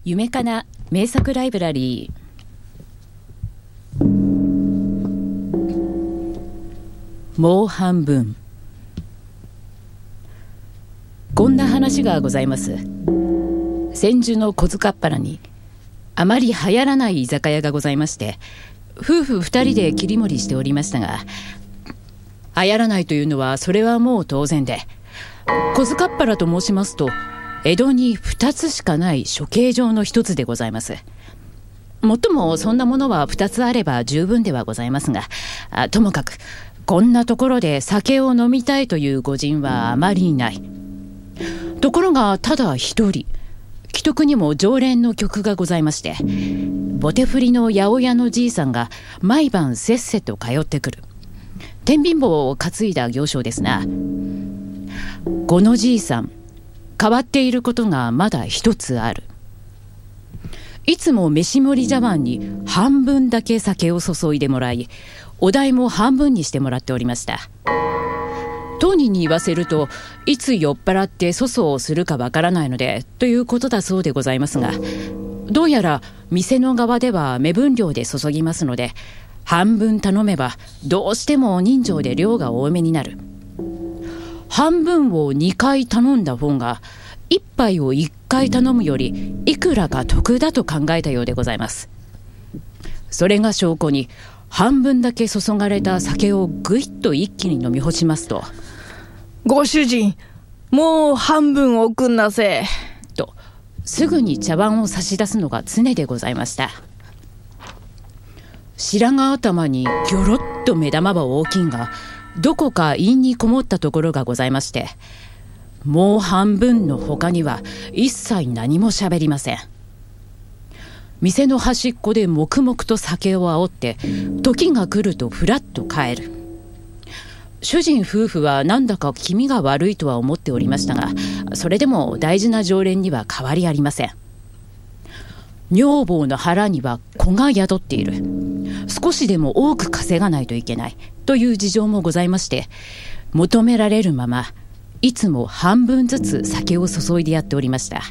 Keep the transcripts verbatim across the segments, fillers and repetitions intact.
夢かな名作ライブラリー。もう半分。こんな話がございます。千住の小塚っ腹にあまり流行らない居酒屋がございまして、夫婦二人で切り盛りしておりましたが、流行らないというのはそれはもう当然で、小塚っ腹と申しますと江戸に二つしかない処刑場の一つでございます。もっともそんなものは二つあれば十分ではございますが、あともかくこんなところで酒を飲みたいという御人はあまりいない。ところがただ一人、既得にも常連の客がございまして、ボテ振りの八百屋のじいさんが毎晩せっせと通ってくる天秤棒を担いだ行商ですな。このじいさん、変わっていることがまだ一つある。いつも飯盛り茶碗に半分だけ酒を注いでもらい、お代も半分にしてもらっておりました。当人に言わせると、いつ酔っ払って粗相をするかわからないのでということだそうでございますが、どうやら店の側では目分量で注ぎますので、半分頼めばどうしても人情で量が多めになる。半分をにかい頼んだ方が一杯をいっかい頼むよりいくらか得だと考えたようでございます。それが証拠に、半分だけ注がれた酒をぐいっと一気に飲み干しますと、 ご主人、もう半分おくんなせとすぐに茶碗を差し出すのが常でございました。白髪頭にギョロッと目玉は大きいが、どこか陰にこもったところがございまして、もう半分の他には一切何もしゃべりません。店の端っこで黙々と酒を煽って、時が来るとふらっと帰る。主人夫婦はなんだか気味が悪いとは思っておりましたが、それでも大事な常連には変わりありません。女房の腹には子が宿っている。少しでも多く稼がないといけないという事情もございまして、求められるままいつも半分ずつ酒を注いでやっておりました。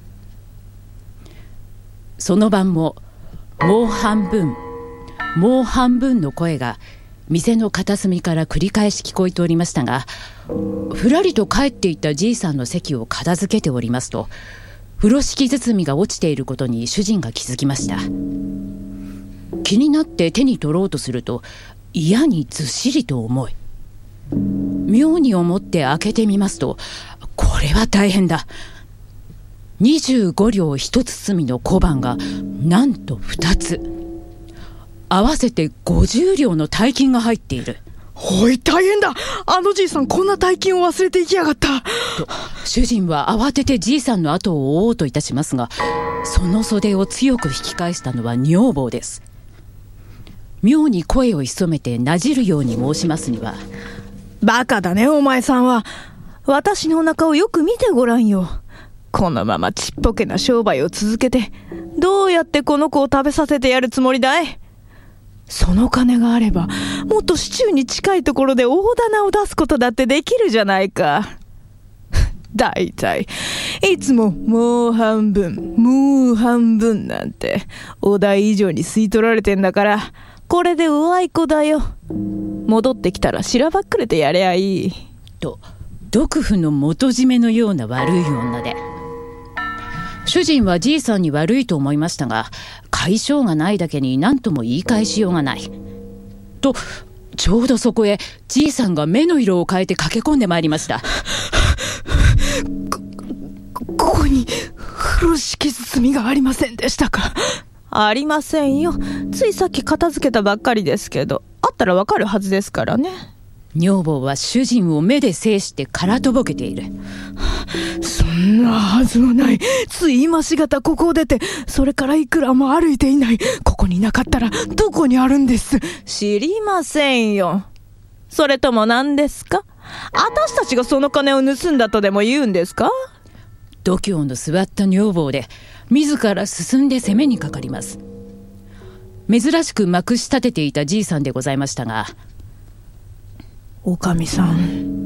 その晩ももう半分、もう半分の声が店の片隅から繰り返し聞こえておりましたが、ふらりと帰っていったじいさんの席を片付けておりますと、風呂敷包みが落ちていることに主人が気づきました。気になって手に取ろうとすると、嫌にずっしりと重い。妙に思って開けてみますと、これは大変だ。にじゅうご両一包みの小判がなんとふたつ、合わせてごじゅう両の大金が入っている。 おい、大変だ。あのじいさん、こんな大金を忘れていきやがったと主人は慌ててじいさんの後を追おうといたしますが、その袖を強く引き返したのは女房です。妙に声を潜めてなじるように申しますには、 バカだねお前さんは。私のお腹をよく見てごらんよ。このままちっぽけな商売を続けて、どうやってこの子を食べさせてやるつもりだい？その金があれば、もっと市中に近いところで大棚を出すことだってできるじゃないか。だいたいいつももう半分、もう半分なんてお代以上に吸い取られてんだから、これでうわい子だよ。戻ってきたらしらばっくれてやれゃいい。 と毒婦の元締めのような悪い女で、主人はじいさんに悪いと思いましたが、解消がないだけに何とも言い返しようがないと、ちょうどそこへじいさんが目の色を変えて駆け込んでまいりました。 こ, ここに風呂敷包みがありませんでしたか？ありませんよ。ついさっき片付けたばっかりですけど、あったらわかるはずですからね。 女房は主人を目で制して空とぼけている。 そんなはずはない。つい今しがたここを出て、それからいくらも歩いていない。ここになかったらどこにあるんです？知りませんよ。それとも何ですか？私たちがその金を盗んだとでも言うんですか？ 度胸の座った女房で自ら進んで攻めにかかります。珍しくまくし立てていたじいさんでございましたが、 おかみさ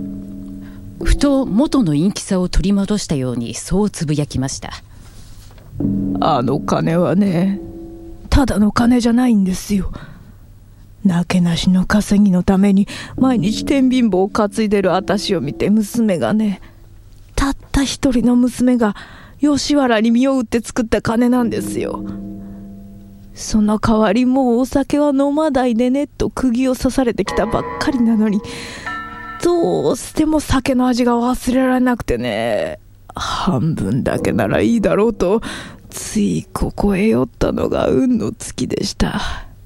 ん、 ふと元の陰気さを取り戻したようにそうつぶやきました。 あの金はね、ただの金じゃないんですよ。なけなしの稼ぎのために毎日天秤棒を担いでる私を見て、娘がね、たった一人の娘が吉原に身を売って作った金なんですよ。その代わりもうお酒は飲まないでねと釘を刺されてきたばっかりなのに、どうしても酒の味が忘れられなくてね、半分だけならいいだろうとついここへ寄ったのが運の尽きでした。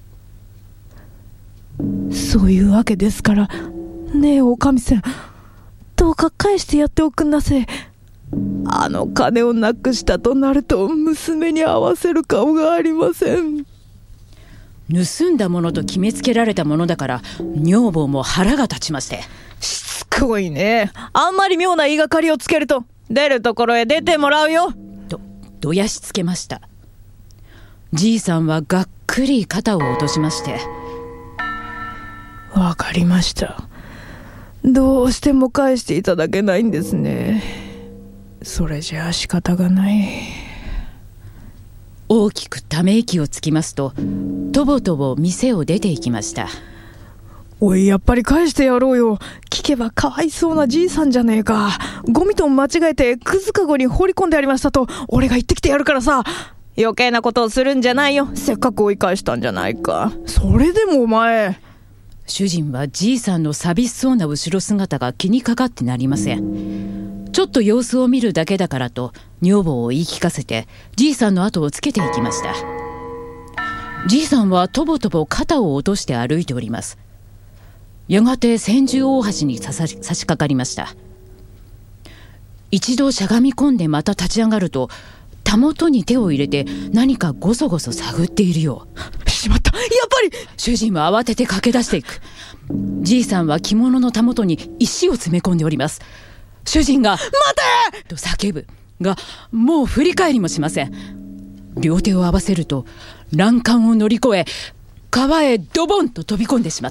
そういうわけですからねえ、おかみさん、どうか返してやっておくんなせえ。あの金をなくしたとなると娘に合わせる顔がありません。 盗んだものと決めつけられたものだから女房も腹が立ちまして。 しつこいね。あんまり妙な言いがかりをつけると出るところへ出てもらうよとどやしつけました。じいさんはがっくり肩を落としまして、 わかりました。どうしても返していただけないんですね。それじゃあ仕方がない。 大きくため息をつきますと、とぼとぼ店を出て行きました。 おい、やっぱり返してやろうよ。聞けばかわいそうなじいさんじゃねえか。ゴミと間違えてくずかごに放り込んでありましたと俺が言ってきてやるからさ。余計なことをするんじゃないよ。せっかく追い返したんじゃないか。それでもお前。 主人はじいさんの寂しそうな後ろ姿が気にかかってなりません。ちょっと様子を見るだけだからと女房を言い聞かせてじいさんの後をつけていきました。じいさんはとぼとぼ肩を落として歩いております。やがて千住大橋に差し掛かりました。一度しゃがみ込んでまた立ち上がると、たもとに手を入れて何かごそごそ探っているよう。しまった、やっぱり。 主人は慌てて駆け出していく。じいさんは着物のたもとに石を詰め込んでおります。主人が待てと叫ぶが、もう振り返りもしません。両手を合わせると欄干を乗り越え川へドボンと飛び込んでしまった。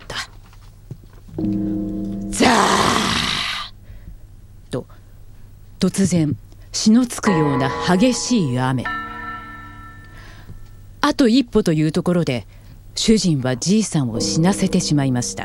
ザーと突然血のつくような激しい雨。あと一歩というところで主人はじいさんを死なせてしまいました。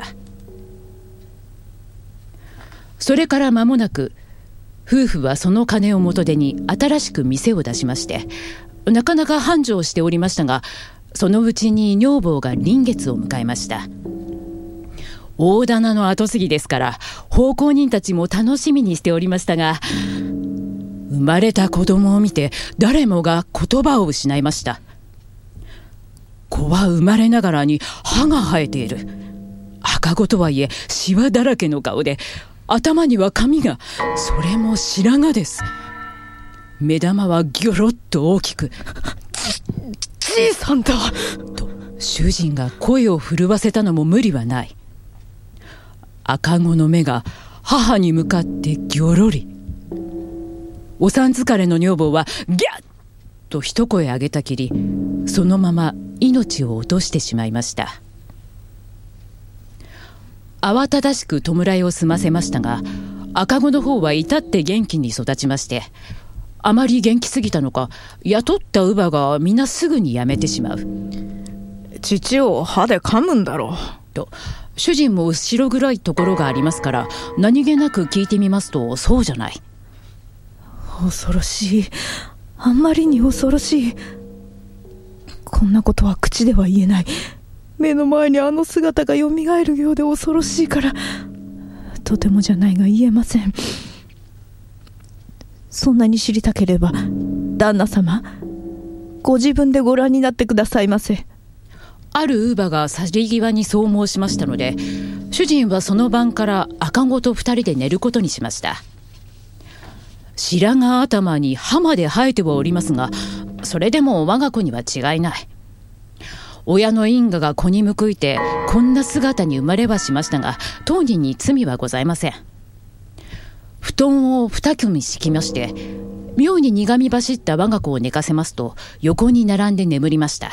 それから間もなく夫婦はその金を元手に新しく店を出しまして、なかなか繁盛しておりましたが、そのうちに女房が臨月を迎えました。大店の後継ぎですから奉公人たちも楽しみにしておりましたが、生まれた子供を見て誰もが言葉を失いました。子は生まれながらに歯が生えている。赤子とはいえシワだらけの顔で、頭には髪が、それも白髪です。目玉はギョロッと大きく、 じ, じいさんだと主人が声を震わせたのも無理はない。赤子の目が母に向かってギョロリ。おさん疲れの女房はギャッと一声上げたきり、そのまま命を落としてしまいました。慌ただしく弔いを済ませましたが、赤子の方は至って元気に育ちまして、あまり元気すぎたのか雇った乳母がみんなすぐにやめてしまう。 父を歯で噛むんだろうと主人も後ろ暗いところがありますから、何気なく聞いてみますと、そうじゃない。 恐ろしい、あんまりに恐ろしい。こんなことは口では言えない。目の前にあの姿がよみがえるようで恐ろしいから、とてもじゃないが言えません。そんなに知りたければ旦那様、ご自分でご覧になってくださいませ。 ある乳母が去り際にそう申しましたので、主人はその晩から赤子と二人で寝ることにしました。白髪頭に歯まで生えてはおりますが、それでも我が子には違いない。親の因果が子に報いてこんな姿に生まれはしましたが、当人に罪はございません。布団を二組敷きまして、妙に苦み走った我が子を寝かせますと、横に並んで眠りました。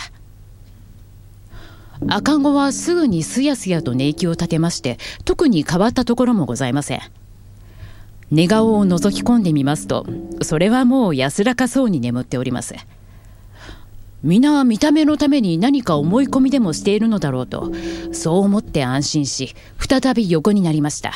赤子はすぐにすやすやと寝息を立てまして、特に変わったところもございません。寝顔を覗き込んでみますと、それはもう安らかそうに眠っております。 皆見た目のために何か思い込みでもしているのだろうと、そう思って安心し、再び横になりました。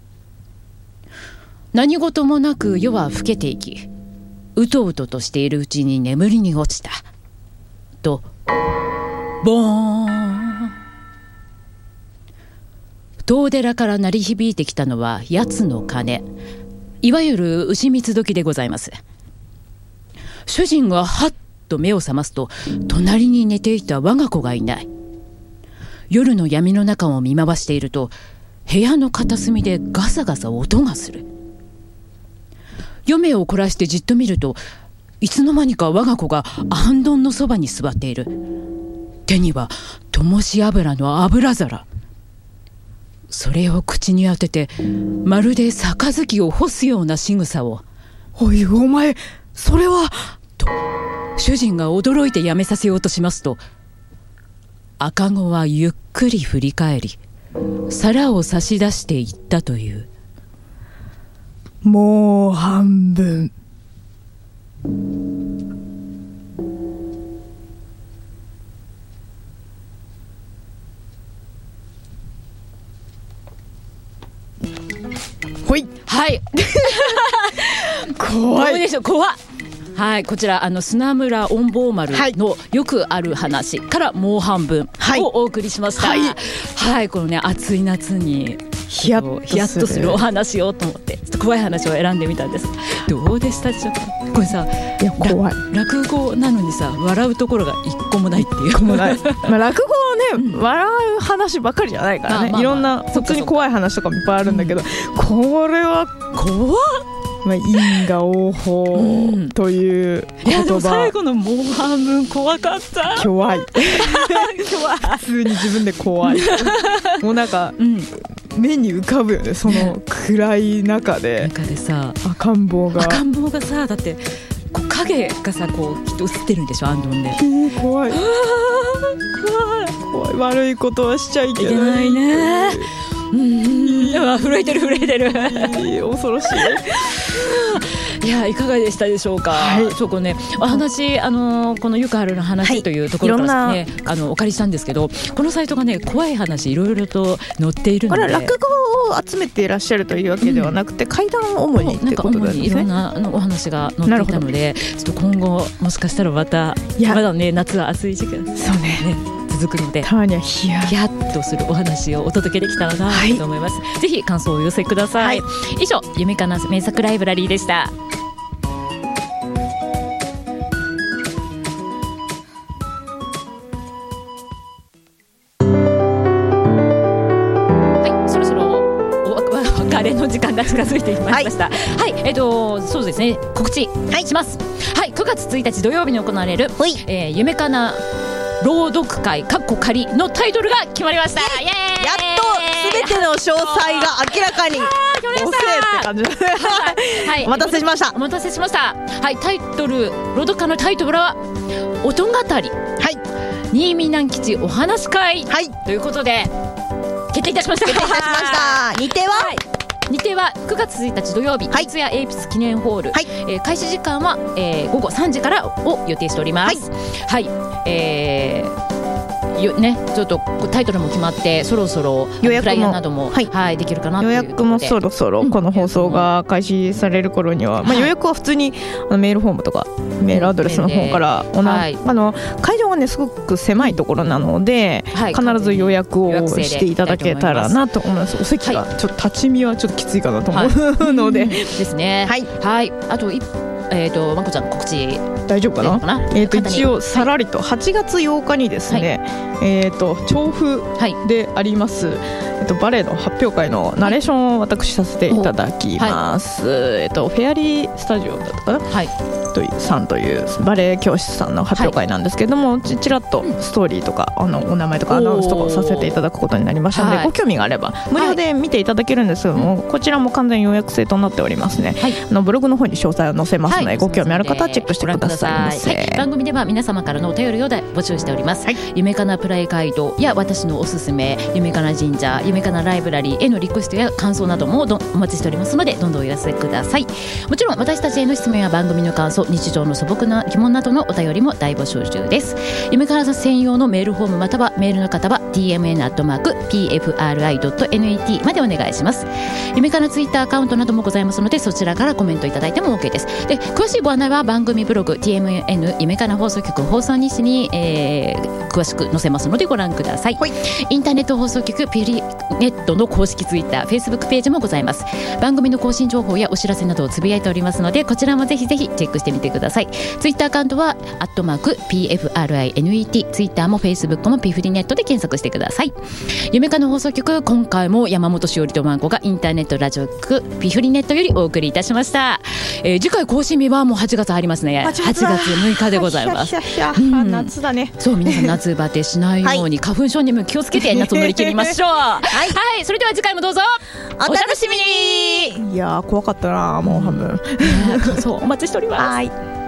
何事もなく夜は更けていき、うとうととしているうちに眠りに落ちた。と、ボーン。遠寺から鳴り響いてきたのはやつの鐘、いわゆる牛蜜時でございます。主人がはっと目を覚ますと、隣に寝ていた我が子がいない。夜の闇の中を見回していると、部屋の片隅でガサガサ音がする。夜目を凝らしてじっと見ると、いつの間にか我が子があんどんのそばに座っている。手には灯し油の油皿。それを口に当てて、まるで杯を干すような仕草を。 おい、お前、それは。 と、主人が驚いてやめさせようとしますと、赤子はゆっくり振り返り、皿を差し出していったという。 もう半分。ほい。 はい。 怖い。 どうでしょう、怖っ。はい、こちらあの砂村音坊丸のよくある話からもう半分をお送りしました。はい、はいはい、このね暑い夏にヒヤッとするお話をと思ってちょっと怖い話を選んでみたんです。どうでしたでしょうか。これさ、 いや怖い、 落語なのにさ笑うところが一個もないっていう。 一個もない。まあ落語はね、うん、笑う話ばかりじゃないからね、まあまあまあ、いろんな普通に怖い話とかもいっぱいあるんだけど、うん、これは怖っ。まあ、因果応報という言葉、うん、いやでも最後のもう半分怖かった。 怖い。怖い。普通に自分で怖い。もうなんか、うん、目に浮かぶよね、その暗い中で。 中でさ、 赤ん坊が赤ん坊がさ、だってこう影がさこうきっと映ってるんでしょ、あんどんで。 怖い。怖い怖い。悪いことはしちゃいけない。 いけないね。うん、震えてる震えてる。 恐ろしい。いや、いかがでしたでしょうか。はい、そこね、お話、あのこのよくあるの話というところからですね、はい、あのお借りしたんですけど、このサイトがね怖い話いろいろと載っているので、 これは落語を集めていらっしゃるというわけではなくて、うん、怪談を主にってことなんですね。なんか主にいろんなあのお話が載っていたので、ちょっと今後もしかしたらまたまだね夏は暑い時期ですそうね、ね続くので、 たまにはヒヤヒヤッとするお話をお届けできたらなと思います、はい、ぜひ感想をお寄せください、はい、以上夢かな名作ライブラリーでした。はい、そろそろお別れの時間が近づいてまいりました。はい、はい、えっとそうですね、告知します。はい、くがつついたち土曜日に行われる、えー、夢かな朗読会かっこ仮のタイトルが決まりました。イエーイ、 やっと全ての詳細が明らかにおせって感じ。はい、お待たせしました。 お待たせしました。はい、タイトル朗読会のタイトルは音語り、はい、新見南吉お話会、はい、ということで決定いたしました。 決定いたしました。日程は、はい、 日程はくがつついたち土曜日、はい、四谷エイピス記念ホール、はい、えー、開始時間は、えー、ごごさんじからを予定しております。はい、はい、えーよね、ちょっとタイトルも決まってそろそろ予約もフライヤーなども、はいはい、できるかなということで、 予約もそろそろこの放送が開始される頃には、うん、まあ、予約は普通にあのメールフォームとかメールアドレスの方から、うん、はい、あの会場がねすごく狭いところなので、はい、必ず予約をしていただけたらなと思います。お席がちょっと立ち見はちょっときついかなと思う、はい、ので、うん、 ですね。はい、はい、あと一えーと、まこちゃん告知大丈夫かな。かなえーと一応さらりとはちがつようかにですね、はい、えーと調布であります、はい、えーとバレエの発表会のナレーションを私させていただきます、はい、えーとフェアリースタジオだったかな、はい、というさんというバレエ教室さんの発表会なんですけれども、はい、ち, ちらっとストーリーとかあのお名前とかアナウンスとかをさせていただくことになりましたので、はい、ご興味があれば無料で見ていただけるんですけども、はい、こちらも完全予約制となっておりますね、はい、あのブログの方に詳細を載せますので、はい、ご興味ある方はチェックしてくださいませ。 はい、番組では皆様からのお便りを募集しております、はい、夢かなプライガイドや私のおすすめ夢かな神社夢かなライブラリーへのリクエストや感想などもどお待ちしておりますので、どんどんお寄せください。もちろん私たちへの質問や番組の感想想、日常の素朴な疑問などのお便りも大募集中です。夢かなさん専用のメールフォームまたはメールの方は ティーエムエヌアットマークピーエフアールアイドットネット までお願いします。夢かなツイッターアカウントなどもございますので、そちらからコメントいただいても OK です。で、詳しいご案内は番組ブログ ティーエムエヌ 夢かな放送局放送日誌に、えー、詳しく載せますのでご覧ください。インターネット放送局ピュリネットの公式ツイッター、フェイスブックページもございます。番組の更新情報やお知らせなどをつぶやいておりますので、こちらもぜひぜひチェックしてみてください。ツイッターアカウントはアットマーク ピーエフアールアイエヌイーティー、ツイッターもフェイスブックもピフリネットで検索してください。夢かな放送局、今回も山本しおりとまんこがインターネットラジオ局ピフリネットよりお送りいたしました。えー、次回更新日はもうはちがつ入りますね。はちがつむいかでございます。うん、夏だね。そう、皆さん夏バテしないように、はい、花粉症にも気をつけて夏を乗り切りましょう。はい、はい、それでは次回もどうぞお楽しみに。いやー、怖かったな、もう半分。感想お待ちしております。はい。